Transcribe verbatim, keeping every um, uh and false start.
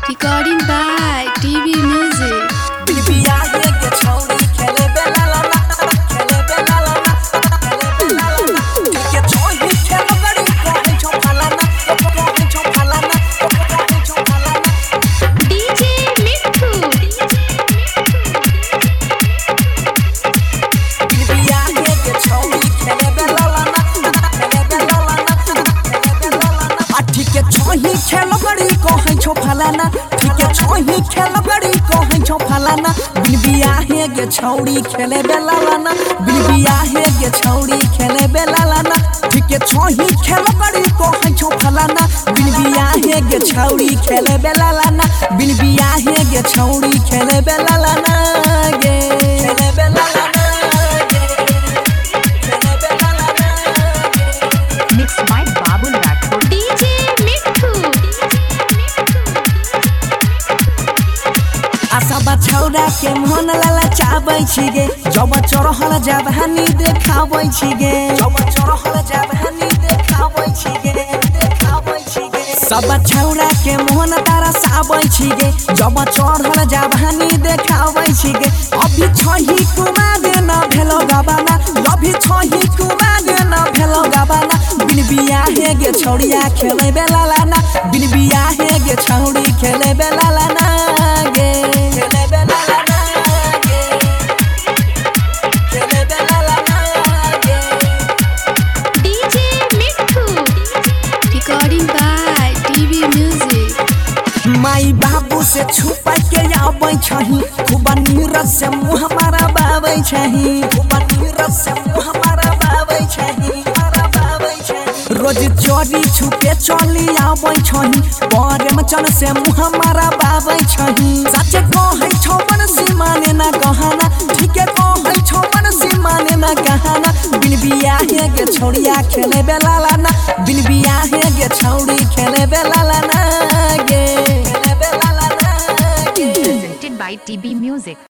Recording by T V Music. खेल बड़ी कहीं छो फलाना ठीक है छोही खेल बड़ी कहीं छो फलाना बिन बियाहे गे छौड़ी खेले बेलालाना बिन बियाहे गे छौड़ी खेले बेलालाना ठीक है छोही खेल बड़ी कहीं छो फलाना बिन बियाहे गे छौड़ी खेले बेलालाना बिन बियाहे गे छौड़ी खेले बेलालाना गे खेले बेलालाना गे खेले बेलालाना Mixed by Babul Rathod. D J आशा छौरा के मन लाला चाबै छी गे जब चढ़ल जवानी देखाबै छी गे जब चढ़ल जवानी देखाबै छी गे देखाबै छी गे सब छौरा के मन तारा साबै छी गे जब चढ़ल जवानी देखाबै छी गे अभी छही कुमार न भेलो गबाना अभी छही कुमार न भेलो गबाना बिन बियाहे गे छौड़िया खेले बेलालाना बिन बियाहे गे छौड़ी खेले बेलालाना गे Recording by T V Music. माई बाबू से छुपा के आबै छही खूब नीरस से मुँह हमारा बाबै छही खूब नीरस से मुँह हमारा बाबै छही हमारा बाबै छही रोज चोरी छुपे चली आबै छही प्रेम चल से मुँह हमारा बाबै छही सच कहै छौ मन सीमाने ना कहना ठीक है कहै छौ मन सीमाने ना कहना बिन बियाहे गे छौड़िया खेले बेलालाना बिन बियाहे गे छौड़ी खेले बेलालाना गे Presented by T B Music.